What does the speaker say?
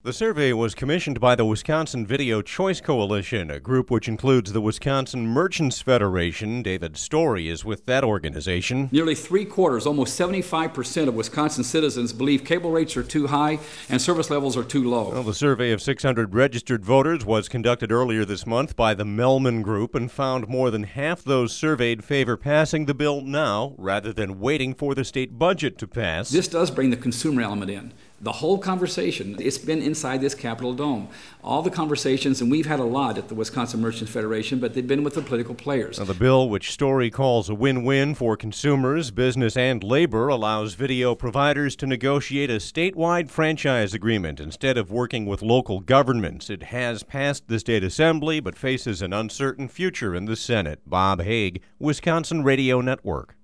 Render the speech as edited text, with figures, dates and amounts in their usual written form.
The survey was commissioned by the Wisconsin Video Choice Coalition, a group which includes the Wisconsin Merchants Federation. David Story is with that organization. Nearly three-quarters, almost 75% of Wisconsin citizens believe cable rates are too high and service levels are too low. Well, the survey of 600 registered voters was conducted earlier this month by the Melman Group and found more than half those surveyed favor passing the bill now rather than waiting for the state budget to pass. This does bring the consumer element in. The whole conversation, it's been inside this Capitol dome. All the conversations, and we've had a lot at the Wisconsin Merchants Federation, but they've been with the political players. Now, the bill, which Story calls a win-win for consumers, business, and labor, allows video providers to negotiate a statewide franchise agreement instead of working with local governments. It has passed the state assembly, but faces an uncertain future in the Senate. Bob Haig, Wisconsin Radio Network.